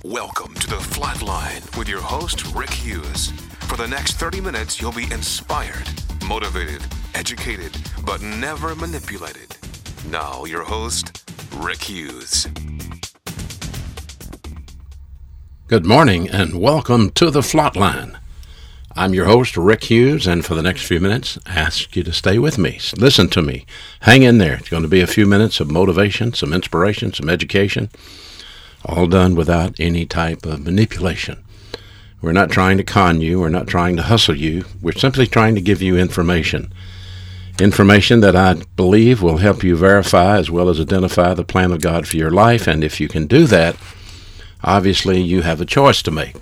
Welcome to The Flatline with your host, Rick Hughes. For the next 30 minutes, you'll be inspired, motivated, educated, but never manipulated. Now, your host, Rick Hughes. Good morning and welcome to The Flatline. I'm your host, Rick Hughes, and for the next few minutes, I ask you to stay with me. Listen to me. Hang in there. It's going to be a few minutes of motivation, some inspiration, some education, all done without any type of manipulation. We're not trying to con you. We're not trying to hustle you. We're simply trying to give you information. Information that I believe will help you verify as well as identify the plan of God for your life. And if you can do that, obviously you have a choice to make.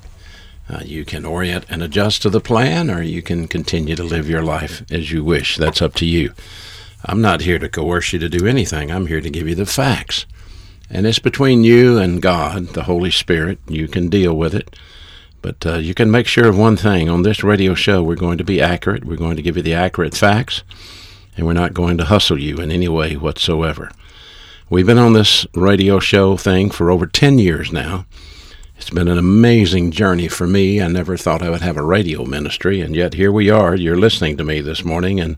You can orient and adjust to the plan, or you can continue to live your life as you wish. That's up to you. I'm not here to coerce you to do anything. I'm here to give you the facts. And it's between you and God, the Holy Spirit. You can deal with it. But you can make sure of one thing. On this radio show, we're going to be accurate. We're going to give you the accurate facts. And we're not going to hustle you in any way whatsoever. We've been on this radio show thing for over 10 years now. It's been an amazing journey for me. I never thought I would have a radio ministry, and yet here we are. You're listening to me this morning, and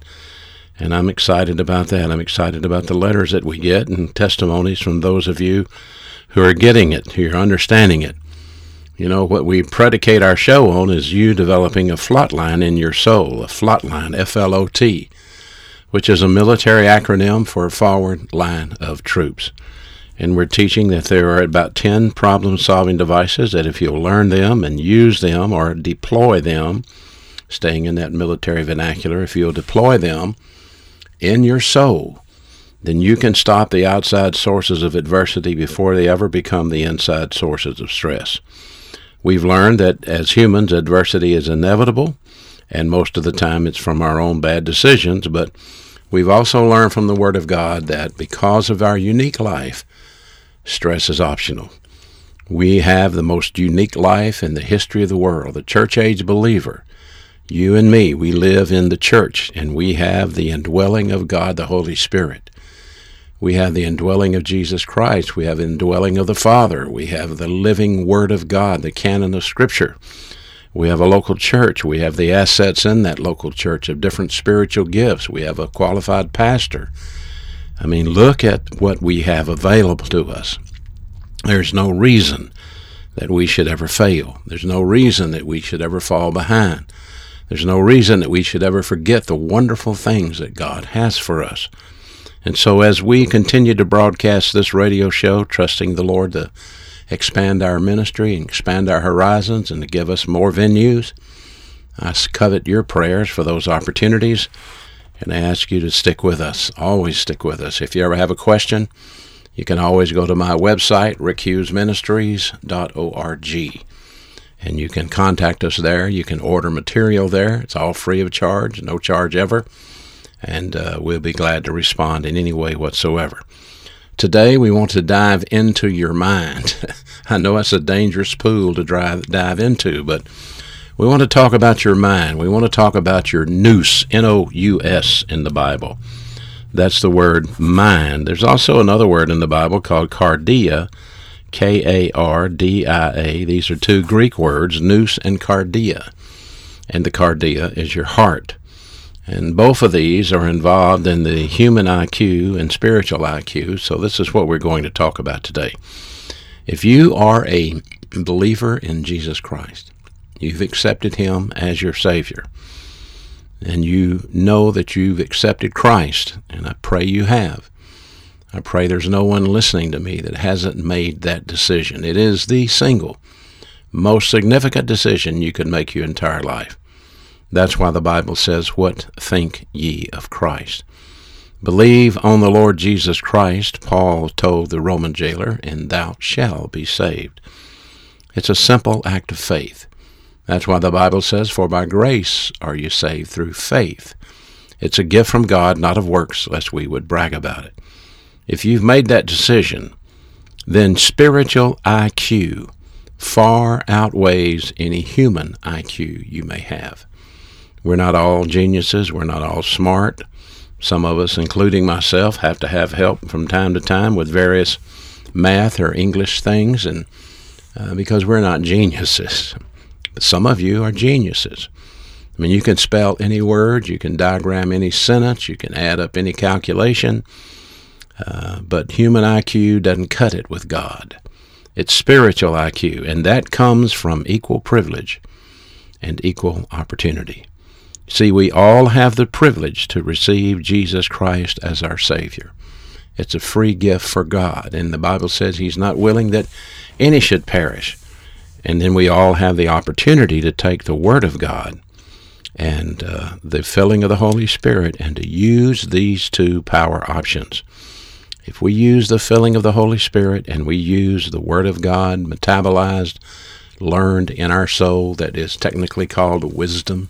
I'm excited about that. I'm excited about the letters that we get and testimonies from those of you who are getting it, who are understanding it. You know, what we predicate our show on is you developing a flatline in your soul, a flatline, F-L-O-T, which is a military acronym for Forward Line of Troops. And we're teaching that there are about 10 problem-solving devices that if you'll learn them and use them or deploy them, staying in that military vernacular, if you'll deploy them in your soul, then you can stop the outside sources of adversity before they ever become the inside sources of stress. We've learned that as humans, adversity is inevitable, and most of the time it's from our own bad decisions, but we've also learned from the Word of God that because of our unique life, stress is optional. We have the most unique life in the history of the world, the church-age believer. You and me, we live in the church, and we have the indwelling of God, the Holy Spirit. We have the indwelling of Jesus Christ. We have the indwelling of the Father. We have the living Word of God, the canon of Scripture. We have a local church. We have the assets in that local church of different spiritual gifts. We have a qualified pastor. I mean, look at what we have available to us. There's no reason that we should ever fail. There's no reason that we should ever fall behind. There's no reason that we should ever forget the wonderful things that God has for us. And so as we continue to broadcast this radio show, trusting the Lord to expand our ministry and expand our horizons and to give us more venues, I covet your prayers for those opportunities, and I ask you to stick with us. Always stick with us. If you ever have a question, you can always go to my website, rickhughesministries.org. And you can contact us there. You can order material there. It's all free of charge, no charge ever. And we'll be glad to respond in any way whatsoever. Today, we want to dive into your mind. I know it's a dangerous pool to dive into, but we want to talk about your mind. We want to talk about your nous, N-O-U-S, in the Bible. That's the word mind. There's also another word in the Bible called cardia, K-A-R-D-I-A. These are two Greek words, nous and cardia. And the cardia is your heart. And both of these are involved in the human IQ and spiritual IQ, so this is what we're going to talk about today. If you are a believer in Jesus Christ, you've accepted Him as your Savior, and you know that you've accepted Christ, and I pray you have. I pray there's no one listening to me that hasn't made that decision. It is the single most significant decision you could make your entire life. That's why the Bible says, "What think ye of Christ?" Believe on the Lord Jesus Christ, Paul told the Roman jailer, and thou shalt be saved. It's a simple act of faith. That's why the Bible says, "For by grace are you saved through faith." It's a gift from God, not of works, lest we would brag about it. If you've made that decision, then spiritual IQ far outweighs any human IQ you may have. We're not all geniuses. We're not all smart. Some of us, including myself, have to have help from time to time with various math or English things, and because we're not geniuses. Some of you are geniuses. I mean, you can spell any word, you can diagram any sentence, you can add up any calculation, but human IQ doesn't cut it with God. It's spiritual IQ, and that comes from equal privilege and equal opportunity. See, we all have the privilege to receive Jesus Christ as our Savior. It's a free gift for God, and the Bible says He's not willing that any should perish. And then we all have the opportunity to take the Word of God and the filling of the Holy Spirit and to use these two power options. If we use the filling of the Holy Spirit and we use the Word of God metabolized, learned in our soul, that is technically called wisdom,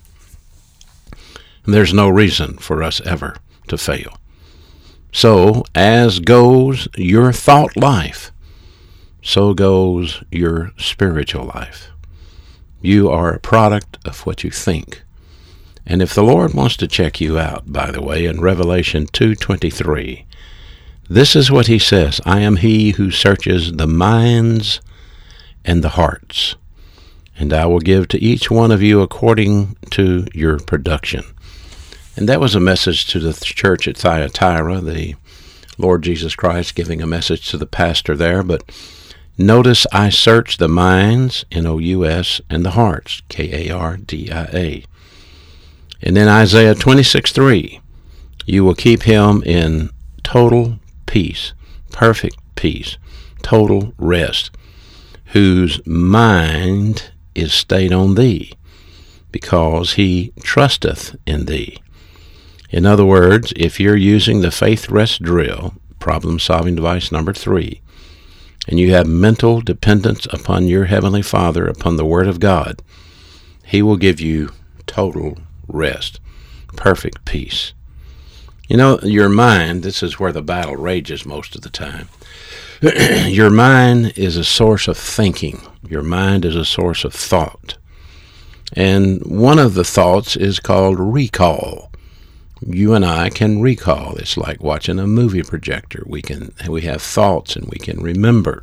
there's no reason for us ever to fail. So, as goes your thought life, so goes your spiritual life. You are a product of what you think. And if the Lord wants to check you out, by the way, in Revelation 2:23, this is what He says, I am He who searches the minds and the hearts, and I will give to each one of you according to your production. And that was a message to the church at Thyatira, the Lord Jesus Christ giving a message to the pastor there. But notice, I search the minds, N-O-U-S, and the hearts, K-A-R-D-I-A. And then Isaiah 26:3, you will keep him in total peace, perfect peace, total rest, whose mind is stayed on thee, because he trusteth in thee. In other words, if you're using the faith rest drill, problem-solving device number 3, and you have mental dependence upon your Heavenly Father, upon the Word of God, He will give you total rest, perfect peace. You know, your mind, this is where the battle rages most of the time. Your mind is a source of thinking. Your mind is a source of thought. And one of the thoughts is called recall. You and I can recall. It's like watching a movie projector. We have thoughts and we can remember.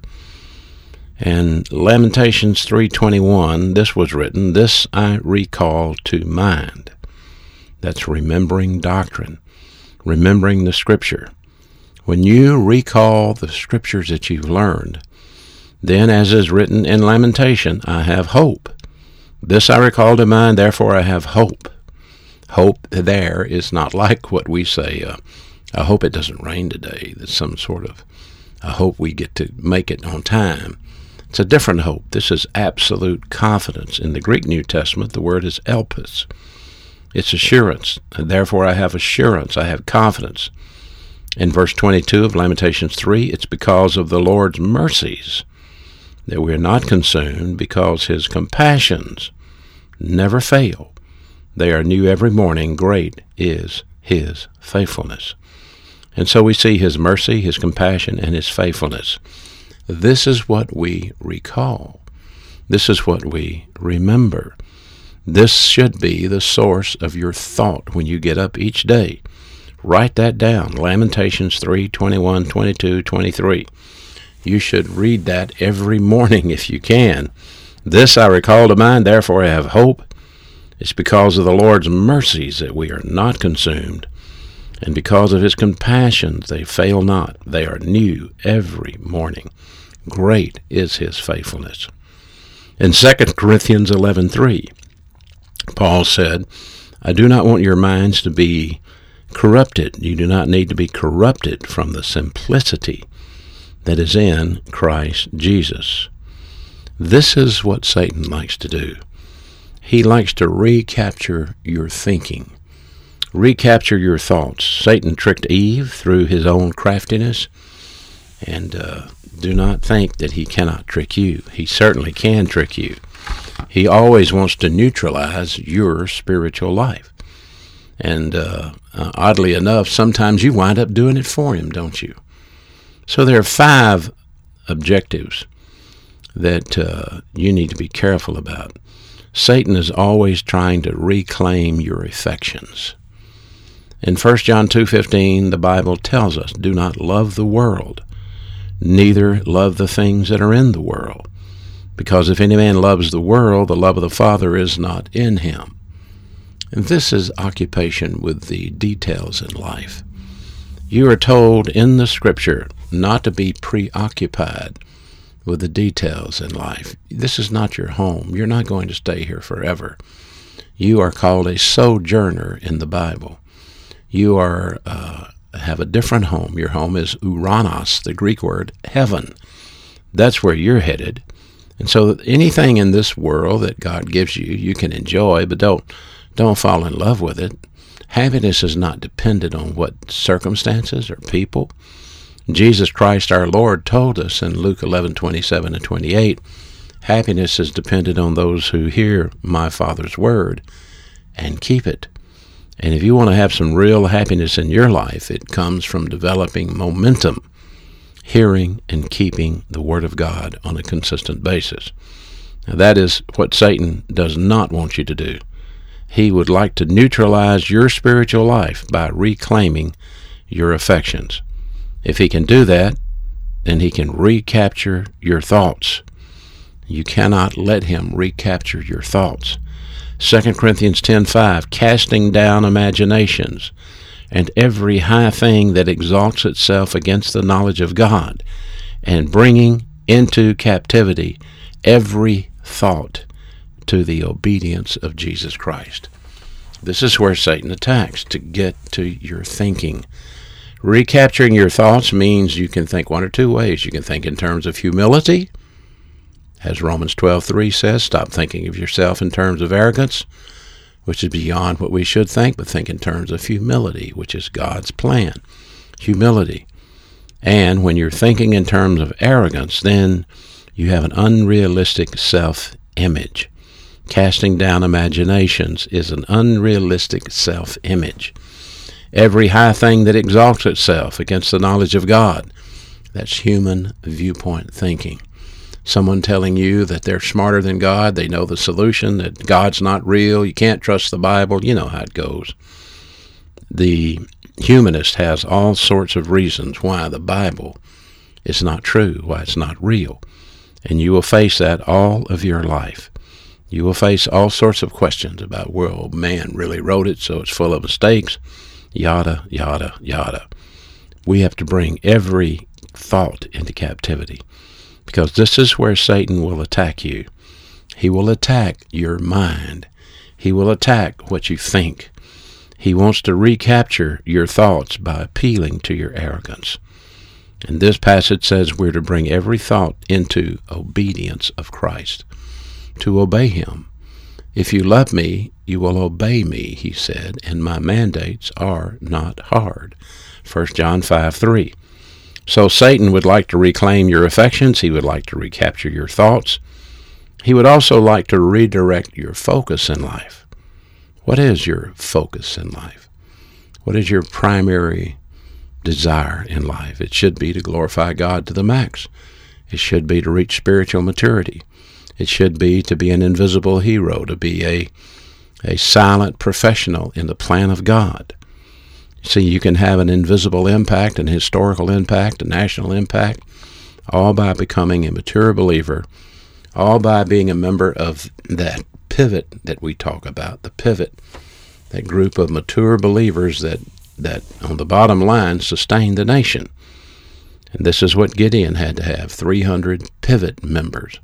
And Lamentations 3:21, this was written, this I recall to mind. That's remembering doctrine, remembering the Scripture. When you recall the Scriptures that you've learned, then as is written in Lamentation, I have hope. This I recall to mind, therefore I have hope. Hope there is not like what we say, I hope it doesn't rain today. That's some sort of, I hope we get to make it on time. It's a different hope. This is absolute confidence. In the Greek New Testament, the word is elpis. It's assurance. And therefore I have assurance. I have confidence. In verse 22 of Lamentations 3, it's because of the Lord's mercies that we are not consumed, because His compassions never fail. They are new every morning. Great is His faithfulness. And so we see His mercy, His compassion, and His faithfulness. This is what we recall. This is what we remember. This should be the source of your thought when you get up each day. Write that down. Lamentations 3:21, 22, 23. You should read that every morning if you can. This I recall to mind, therefore I have hope. It's because of the Lord's mercies that we are not consumed, and because of His compassions they fail not. They are new every morning. Great is His faithfulness. In 2 Corinthians 11:3, Paul said, I do not want your minds to be corrupted. You do not need to be corrupted from the simplicity that is in Christ Jesus. This is what Satan likes to do. He likes to recapture your thinking, recapture your thoughts. Satan tricked Eve through his own craftiness, and do not think that he cannot trick you. He certainly can trick you. He always wants to neutralize your spiritual life. And oddly enough, sometimes you wind up doing it for him, don't you? So there are 5 objectives that you need to be careful about. Satan is always trying to reclaim your affections. In 1 John 2:15, the Bible tells us, do not love the world, neither love the things that are in the world. Because if any man loves the world, the love of the Father is not in him. And this is occupation with the details in life. You are told in the Scripture not to be preoccupied with the details in life. This is not your home. You're not going to stay here forever. You are called a sojourner in the Bible. You are have a different home. Your home is Uranos, the Greek word heaven. That's where you're headed. And so anything in this world that God gives you, you can enjoy, but don't fall in love with it. Happiness is not dependent on what circumstances or people. Jesus Christ our Lord told us in Luke 11:27 and 28, happiness is dependent on those who hear my Father's word and keep it. And if you want to have some real happiness in your life, it comes from developing momentum, hearing and keeping the Word of God on a consistent basis. Now, that is what Satan does not want you to do. He would like to neutralize your spiritual life by reclaiming your affections. If he can do that, then he can recapture your thoughts. You cannot let him recapture your thoughts. 2 Corinthians 10:5, casting down imaginations and every high thing that exalts itself against the knowledge of God, and bringing into captivity every thought to the obedience of Jesus Christ. This is where Satan attacks, to get to your thinking. Recapturing your thoughts means you can think one or two ways. You can think in terms of humility, as Romans 12:3 says, stop thinking of yourself in terms of arrogance, which is beyond what we should think, but think in terms of humility, which is God's plan. Humility. And when you're thinking in terms of arrogance, then you have an unrealistic self-image. Casting down imaginations is an unrealistic self-image. Every high thing that exalts itself against the knowledge of God, that's human viewpoint thinking. Someone telling you that they're smarter than God, they know the solution, that God's not real, you can't trust the Bible, you know how it goes. The humanist has all sorts of reasons why the Bible is not true, why it's not real. And you will face that all of your life. You will face all sorts of questions about, well, man really wrote it, so it's full of mistakes, yada, yada, yada. We have to bring every thought into captivity, because this is where Satan will attack you. He will attack your mind. He will attack what you think. He wants to recapture your thoughts by appealing to your arrogance. And this passage says we're to bring every thought into obedience of Christ, to obey him. If you love me, you will obey me, he said, and my mandates are not hard. 1 John 5:3. So Satan would like to reclaim your affections. He would like to recapture your thoughts. He would also like to redirect your focus in life. What is your focus in life? What is your primary desire in life? It should be to glorify God to the max. It should be to reach spiritual maturity. It should be to be an invisible hero, to be a silent professional in the plan of God. See, you can have an invisible impact, an historical impact, a national impact, all by becoming a mature believer, all by being a member of that pivot that we talk about, the pivot, that group of mature believers that on the bottom line sustain the nation. And this is what Gideon had to have, 300 pivot members.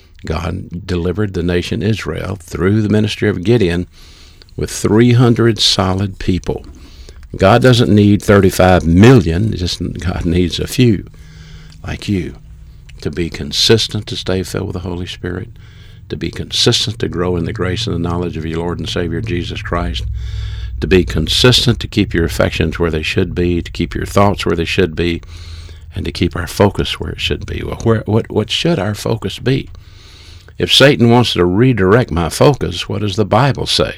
God delivered the nation Israel through the ministry of Gideon with 300 solid people. God doesn't need 35 million, God needs a few like you to be consistent, to stay filled with the Holy Spirit, to be consistent, to grow in the grace and the knowledge of your Lord and Savior Jesus Christ, to be consistent, to keep your affections where they should be, to keep your thoughts where they should be, and to keep our focus where it should be. Well, what should our focus be? If Satan wants to redirect my focus, what does the Bible say?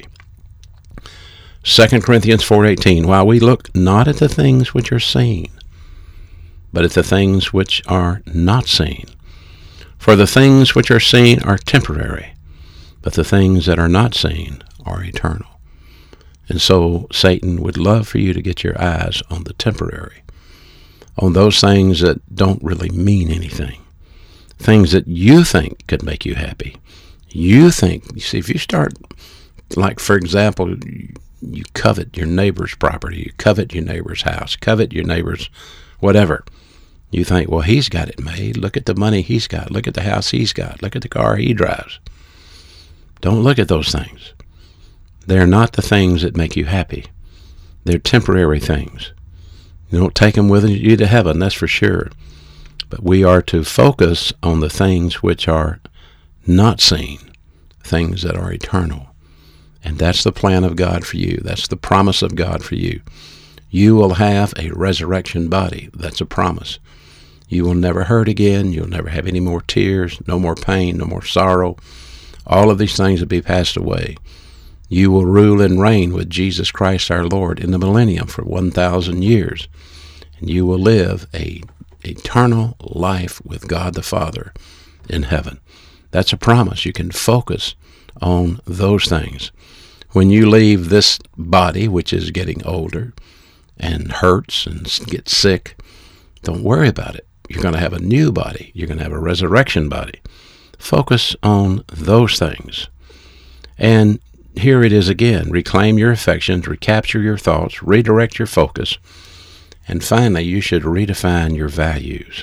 2 Corinthians 4:18, while we look not at the things which are seen, but at the things which are not seen. For the things which are seen are temporary, but the things that are not seen are eternal. And so Satan would love for you to get your eyes on the temporary, on those things that don't really mean anything, things that you think could make you happy. You see, if you start, like, for example, you covet your neighbor's property, you covet your neighbor's house, covet your neighbor's whatever. You think, well, he's got it made. Look at the money he's got. Look at the house he's got. Look at the car he drives. Don't look at those things. They're not the things that make you happy. They're temporary things. You don't take them with you to heaven, that's for sure. But we are to focus on the things which are not seen, things that are eternal. And that's the plan of God for you. That's the promise of God for you. You will have a resurrection body. That's a promise. You will never hurt again. You'll never have any more tears, no more pain, no more sorrow. All of these things will be passed away. You will rule and reign with Jesus Christ our Lord in the millennium for 1,000 years. And you will live a eternal life with God the Father in heaven. That's a promise. You can focus on those things. When you leave this body, which is getting older and hurts and gets sick, don't worry about it. You're going to have a new body. You're going to have a resurrection body. Focus on those things. And here it is again. Reclaim your affections, recapture your thoughts, redirect your focus, and finally, you should redefine your values.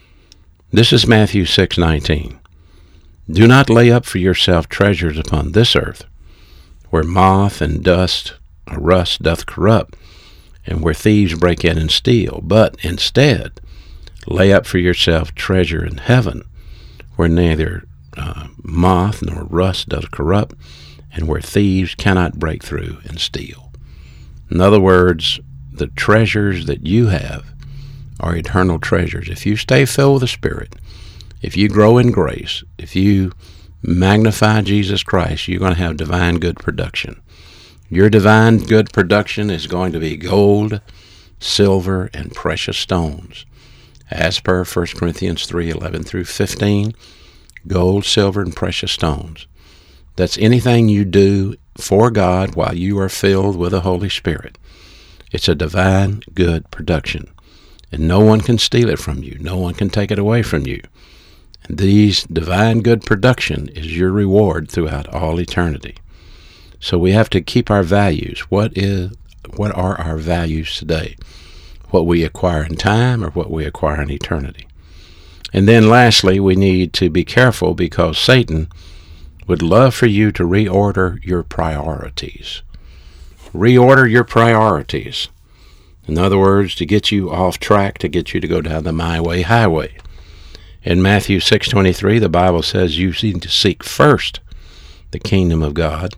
This is Matthew 6:19. Do not lay up for yourself treasures upon this earth, where moth and rust doth corrupt, and where thieves break in and steal. But instead, lay up for yourself treasure in heaven, where neither moth nor rust doth corrupt, and where thieves cannot break through and steal. In other words, the treasures that you have are eternal treasures. If you stay filled with the Spirit, if you grow in grace, if you magnify Jesus Christ, you're going to have divine good production. Your divine good production is going to be gold, silver, and precious stones. As per 1 Corinthians 3:11 through 15, gold, silver, and precious stones. That's anything you do for God while you are filled with the Holy Spirit. It's a divine good production, and no one can steal it from you. No one can take it away from you. And these divine good production is your reward throughout all eternity. So we have to keep our values. What are our values today? What we acquire in time or what we acquire in eternity? And then lastly, we need to be careful because Satan would love for you to reorder your priorities. Reorder your priorities. In other words, to get you off track, to get you to go down the my way highway. In Matthew 6:23, the Bible says you need to seek first the kingdom of God.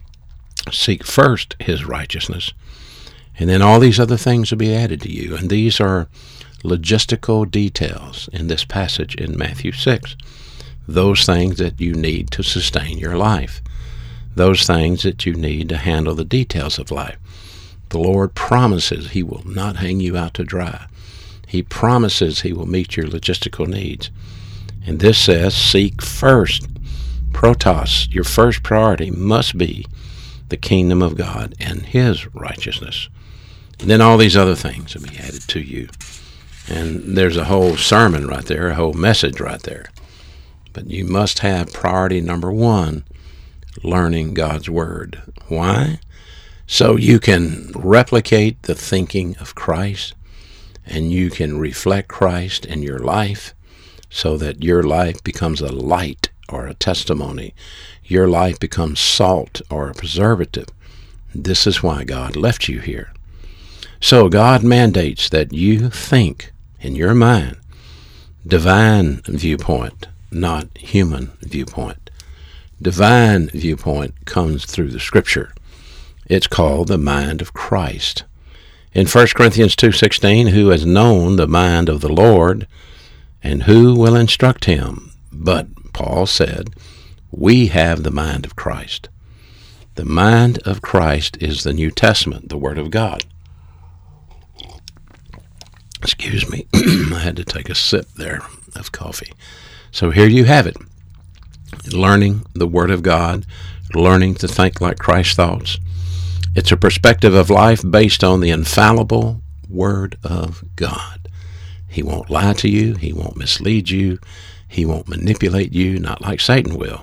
Seek first his righteousness. And then all these other things will be added to you. And these are logistical details in this passage in Matthew 6. Those things that you need to sustain your life. Those things that you need to handle the details of life. The Lord promises he will not hang you out to dry. He promises he will meet your logistical needs. And this says, seek first. Protos, your first priority must be the kingdom of God and his righteousness. And then all these other things will be added to you. And there's a whole sermon right there, a whole message right there. But you must have priority number one, learning God's Word. Why? So you can replicate the thinking of Christ, and you can reflect Christ in your life so that your life becomes a light or a testimony. Your life becomes salt or a preservative. This is why God left you here. So God mandates that you think in your mind divine viewpoint, not human viewpoint. Divine viewpoint comes through the Scripture. It's called the mind of Christ. In 1 Corinthians 2:16, who has known the mind of the Lord, and who will instruct him? But Paul said, we have the mind of Christ. The mind of Christ is the New Testament, the Word of God. Excuse me, I had to take a sip there of coffee. So here you have it. Learning the Word of God, learning to think like Christ thoughts. It's a perspective of life based on the infallible Word of God. He won't lie to you. He won't mislead you. He won't manipulate you, not like Satan will.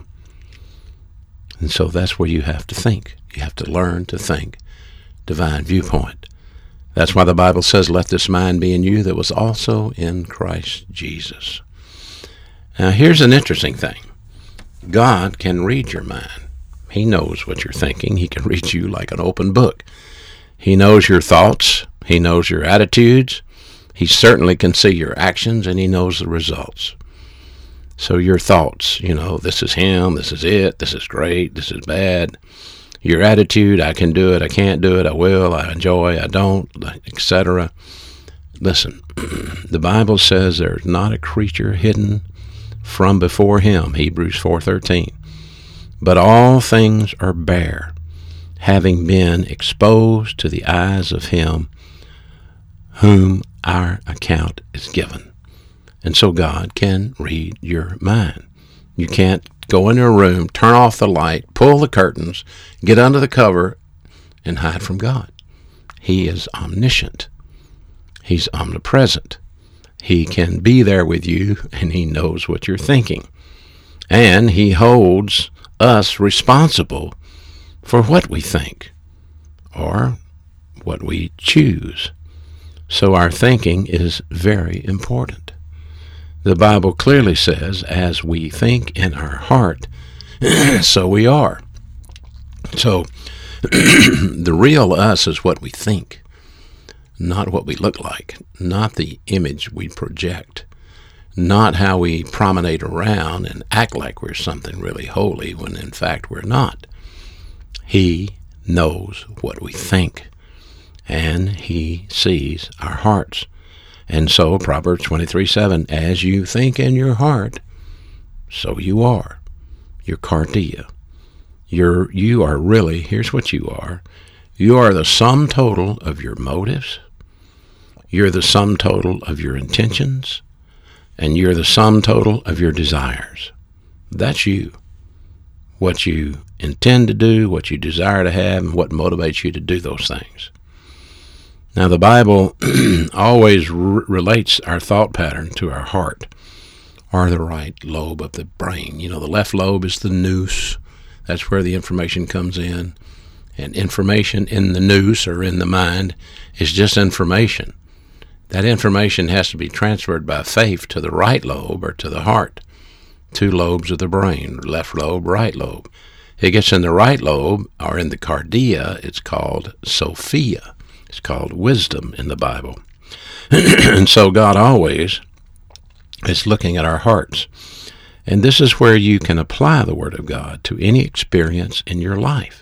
And so that's where you have to think. You have to learn to think divine viewpoint. That's why the Bible says, let this mind be in you that was also in Christ Jesus. Now, here's an interesting thing. God can read your mind. He knows what you're thinking. He can read you like an open book. He knows your thoughts. He knows your attitudes. He certainly can see your actions, and he knows the results. So your thoughts, this is him, this is it, this is great, this is bad. Your attitude, I can do it, I can't do it, I will, I enjoy, I don't, etc. Listen, the Bible says there's not a creature hidden from before him, Hebrews 4:13. But all things are bare, having been exposed to the eyes of him whom our account is given. And so God can read your mind. You can't go in your room, turn off the light, pull the curtains, get under the cover, and hide from God. He is omniscient. He's omnipresent. He can be there with you, and he knows what you're thinking. And he holds us responsible for what we think or what we choose. So our thinking is very important. The Bible clearly says, as we think in our heart, so we are. So the real us is what we think, not what we look like, not the image we project, not how we promenade around and act like we're something really holy when in fact we're not. He knows what we think, and he sees our hearts. And so Proverbs 23:7, as you think in your heart, so you are. Your cardia. You are really, here's what you are. You are the sum total of your motives. You're the sum total of your intentions. And you're the sum total of your desires. That's you. What you intend to do, what you desire to have, and what motivates you to do those things. Now, the Bible always relates our thought pattern to our heart, or the right lobe of the brain. The left lobe is the nous. That's where the information comes in. And information in the nous, or in the mind, is just information. That information has to be transferred by faith to the right lobe or to the heart. 2 lobes of the brain, left lobe, right lobe. It gets in the right lobe, or in the cardia, it's called Sophia. It's called wisdom in the Bible. And so God always is looking at our hearts. And this is where you can apply the Word of God to any experience in your life.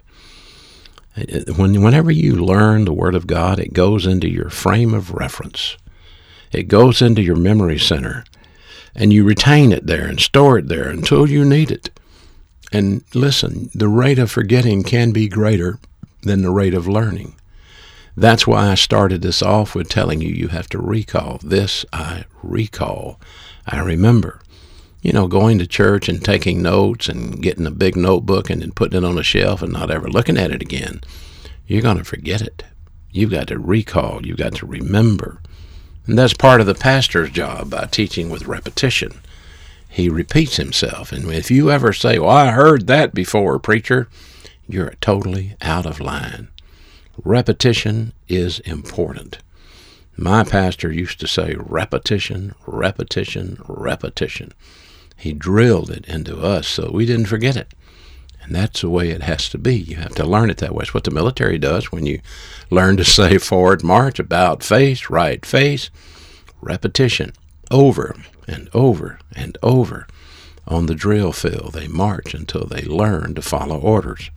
Whenever you learn the Word of God, it goes into your frame of reference. It goes into your memory center, and you retain it there and store it there until you need it. And listen, the rate of forgetting can be greater than the rate of learning. That's why I started this off with telling you have to recall. This I recall. I remember. Going to church and taking notes and getting a big notebook and then putting it on a shelf and not ever looking at it again. You're going to forget it. You've got to recall. You've got to remember. And that's part of the pastor's job by teaching with repetition. He repeats himself. And if you ever say, well, I heard that before, preacher, you're totally out of line. Repetition is important. My pastor used to say repetition, repetition, repetition. He drilled it into us so we didn't forget it. And that's the way it has to be. You have to learn it that way. It's what the military does when you learn to say forward march, about face, right face. Repetition, over and over and over. On the drill field, they march until they learn to follow orders.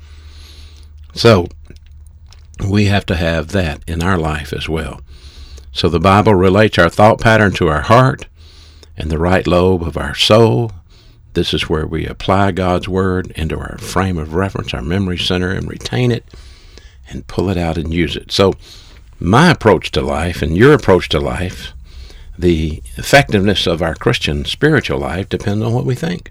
So we have to have that in our life as well. So the Bible relates our thought pattern to our heart and the right lobe of our soul. This is where we apply God's Word into our frame of reference, our memory center, and retain it and pull it out and use it. So my approach to life and your approach to life, the effectiveness of our Christian spiritual life depends on what we think.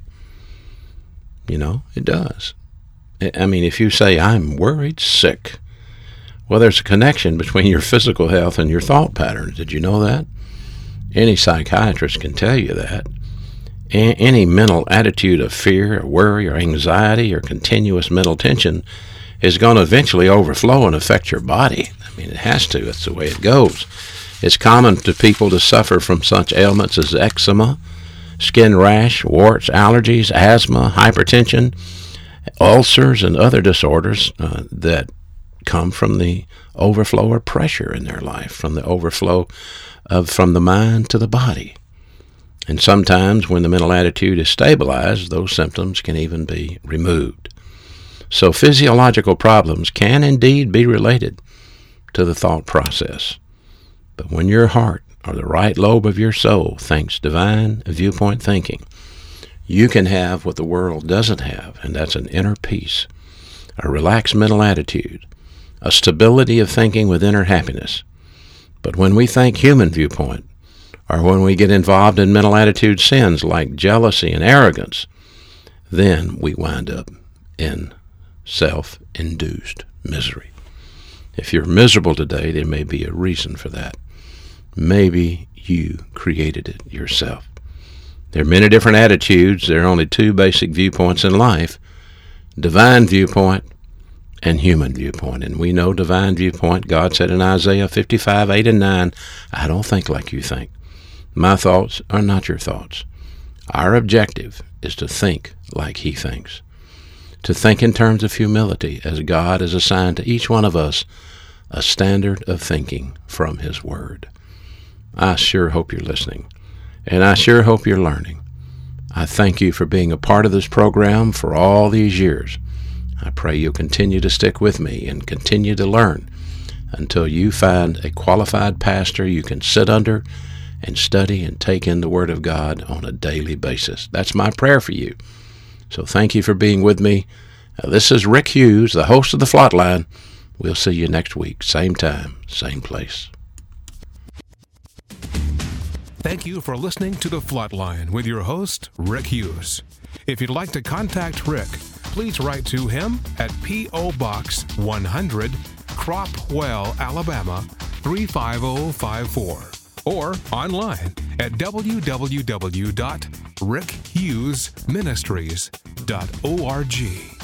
It does. I mean, if you say, I'm worried sick, well, there's a connection between your physical health and your thought patterns. Did you know that? Any psychiatrist can tell you that. Any mental attitude of fear, or worry, or anxiety, or continuous mental tension is going to eventually overflow and affect your body. I mean, it has to. That's the way it goes. It's common to people to suffer from such ailments as eczema, skin rash, warts, allergies, asthma, hypertension, ulcers, and other disorders that come from the overflow or pressure in their life, from the overflow from the mind to the body. And sometimes when the mental attitude is stabilized, those symptoms can even be removed. So physiological problems can indeed be related to the thought process. But when your heart or the right lobe of your soul thinks divine viewpoint thinking, you can have what the world doesn't have, and that's an inner peace, a relaxed mental attitude, a stability of thinking with inner happiness. But when we think human viewpoint, or when we get involved in mental attitude sins like jealousy and arrogance, then we wind up in self-induced misery. If you're miserable today, there may be a reason for that. Maybe you created it yourself. There are many different attitudes. There are only two basic viewpoints in life: divine viewpoint and human viewpoint. And we know divine viewpoint. God said in Isaiah 55:8-9, I don't think like you think. My thoughts are not your thoughts. Our objective is to think like He thinks, to think in terms of humility, as God has assigned to each one of us a standard of thinking from His Word. I sure hope you're listening, and I sure hope you're learning. I thank you for being a part of this program for all these years. I pray you'll continue to stick with me and continue to learn until you find a qualified pastor you can sit under and study and take in the Word of God on a daily basis. That's my prayer for you. So thank you for being with me. This is Rick Hughes, the host of The Flatline. We'll see you next week, same time, same place. Thank you for listening to The Flatline with your host, Rick Hughes. If you'd like to contact Rick, please write to him at P.O. Box 100, Cropwell, Alabama 35054, or online at www.rickhughesministries.org.